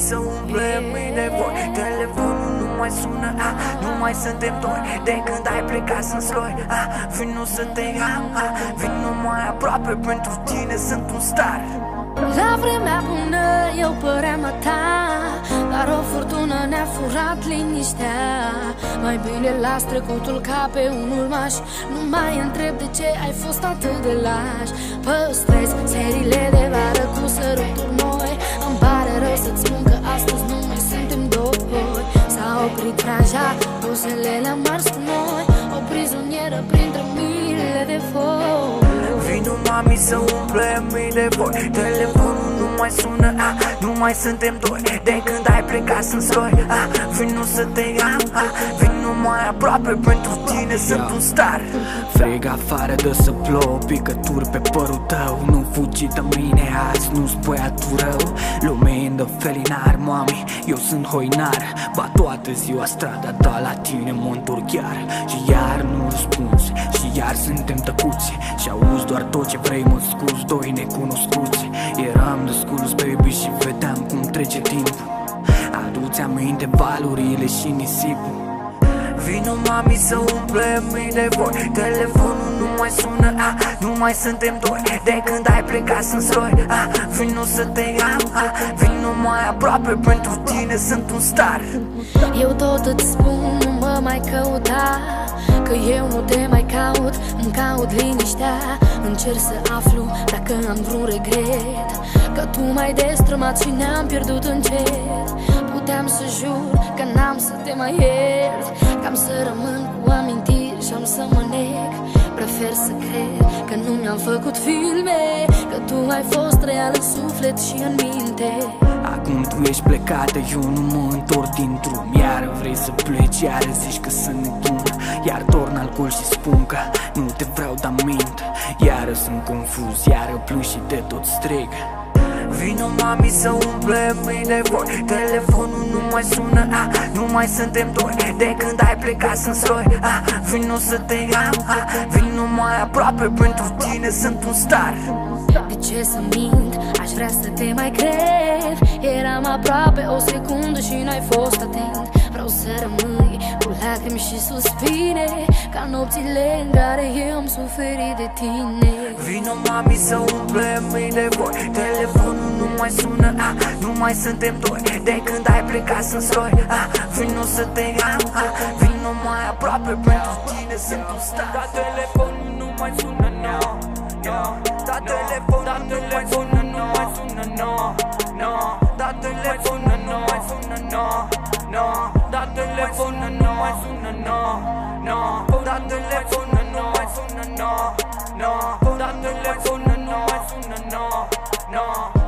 să umple mii de voi. Telefonul nu mai sună, nu mai suntem doi. De când ai plecat sunt sloi, vino să te am, vino mai aproape, pentru tine sunt un star. La vremea bună eu păream a ta, dar o furtună ne-a furat liniștea. Mai bine las trecutul ca pe un urmaș, nu mai întreb de ce ai fost atât de laș. Păstrez seriile de vară cu săruturi noi. Îmi pare rău să-ți spun că astăzi nu mai suntem doi. S-a oprit franja, pozele le-am ars cu noi, o prizonieră printre miile de foi. Vino mami să umple mii de voi. Telefonul nu mai sună, nu mai suntem doi. De când ai plecat sunt sloi, vino să te am, vino mai aproape, pentru tine sunt un star. Frig afară, dă să plouă, picături pe părul tău. Nu fugi de mine azi, nu-ți băiatul rău. Lume de felinar, mami, eu sunt hoinar. Bat toată ziua strada ta, la tine mă întorc chiar. Și iar nu răspunzi, și iar suntem tăcuți. Și auzi doar tot ce vrei, mă scuzi, doi necunoscuți. Eram desculți, baby, și vedeam cum trece timpul. Adu-ți aminte valurile și nisipul. Vino mami să umple mii de voi. Telefonul nu mai sună, nu mai suntem doi. De când ai plecat sunt sloi, vino să te am, vino mai aproape, pentru tine sunt un star. Eu tot îți spun, nu mă mai căuta, că eu nu te mai caut, îmi caut liniștea. Încerc să aflu dacă am vreun regret, că tu m-ai destrămat și ne-am pierdut încet. Puteam să jur că n-am să te mai iert, că am să rămân cu amintiri și am să mă neg. Prefer să cred că nu mi-am făcut filme, că tu ai fost real în suflet și în minte. Acum tu ești plecată, eu nu mă întorc din drum. Iar vrei să pleci, iar zici că sunt nebun. Iar torn alcool și spun că nu te vreau, dar mint. Iară sunt confuz, iară plâng și de tot strig. Vino mami să umple mii de voi. Telefonul nu mai sună, nu mai suntem doi. De când ai plecat sunt sloi, vino să te am, vino mai aproape, pentru tine sunt un star. De ce să mint? Aș vrea să te mai cred. Eram aproape o secundă și n-ai fost atent. Vreau să rămâi cu lacrimi și suspine, ca nopțile în care eu am suferit de tine. Vino mami să umple mii de voi. Telefonul nu mai sună, nu mai suntem doi. De când ai plecat sunt sloi, vino să te am, vino mai aproape, pentru tine sunt un star. Dar telefonul nu mai sună, no, no. Dar telefonul nu mai sună, nu mai sună, no, no. Dar telefonul nu mai sună, no, no. Dar telefonul nu mai sună, no, no. Dar telefonul nu mai sună, no, no. Dar telefonul nu mai sună, no, no.